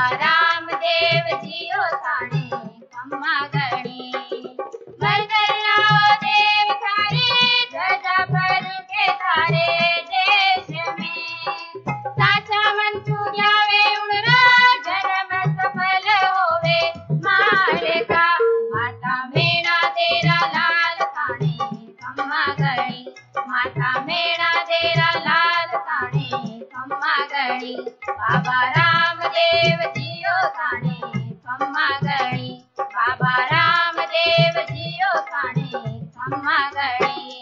रामदेव जियो थाने खम्मा गणी। मर्दनाओ देव थारे ध्वजा पर के थारे देश में। साचा मन सुन्यावे उणरा जन्म सफल होवे मारे का। माता मेणा तेरा लाल थाने खम्मा गणी। माता मेणा तेरा लाल थाने खम्मा गणी। बाबा रामदेव जियो थाने खम्मा गणी। बाबा रामदेव जियो थाने खम्मा गणी।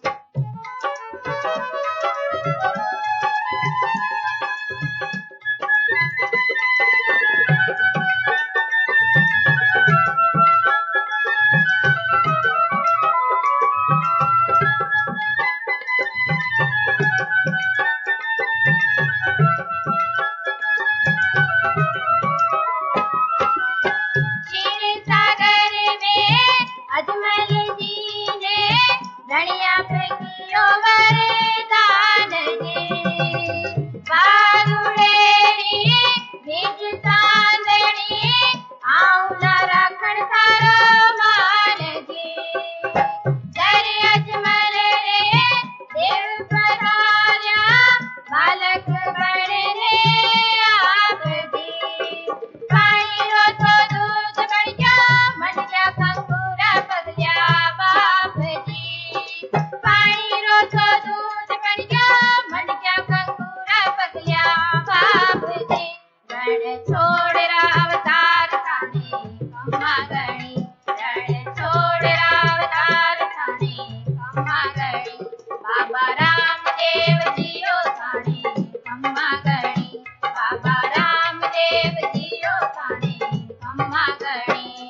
क्षीर सागर में अजमल जी ने धनिया पे कियो वरदान जी। बारुड़ेरी बीज चांदनी आऊला राखण थारो मान जी। जर अजमल रे देव पधार्या बालक बने आप जी। पानी रो तो दूध बन गया मन क्या कंगूरा पगल्या बाप जी। पानी रो तो दूध बन गया मन क्या कंगूरा पगल्या बाप जी। रण छोड़ अवतार थाने खम्मा गणी। रण छोड़ अवतार थाने खम्मा गणी। बाबा रामदेव जियो थाने खम्मा गणी। बाबा रामदेव जियो थाने खम्मा गणी।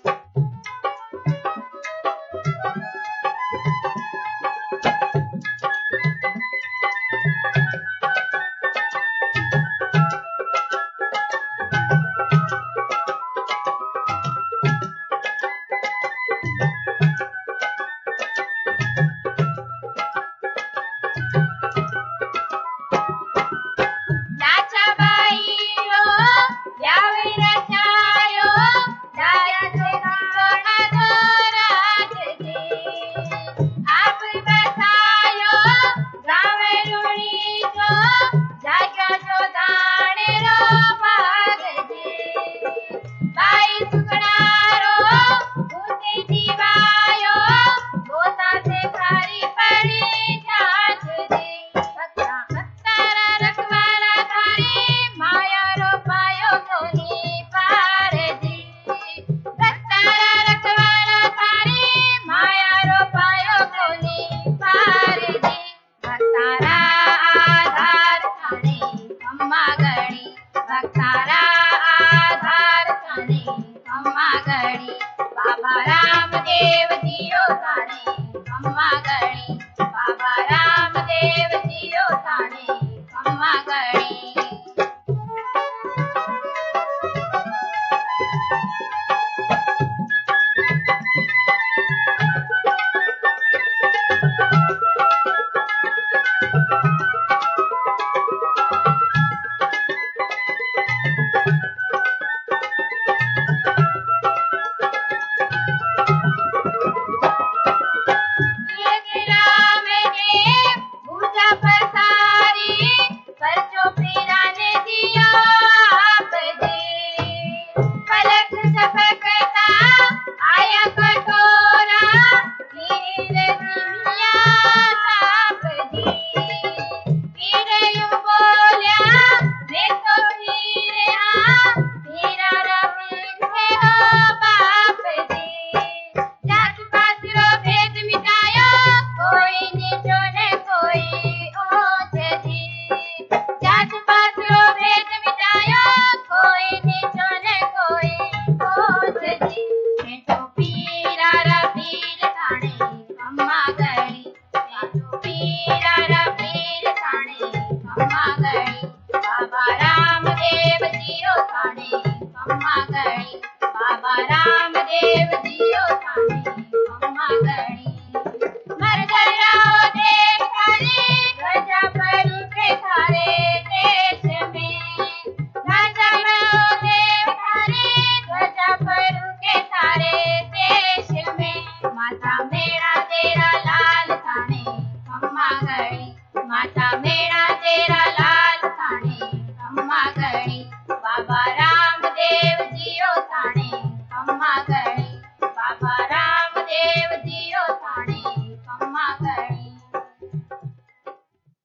लाचा बाई रो व्यावे रचायो जाया से राणा राज जी। आप बसायो गावे रुणी को जाग्यो जो दाणे रो भाग जी। बाई सुगड़ा रो भूते जीवायो गोता से खारी पड़ी जाच जी। भक्तारा रखवाला थारी माया रो पायो कोनी पार जी। भक्तारा रखवाला थारी माया रो पायो कोनी पार जी। भक्तारा आधार थाने खम्मा गणी। भक्तारा आधार थाने खम्मा गणी। बाबा रामदेव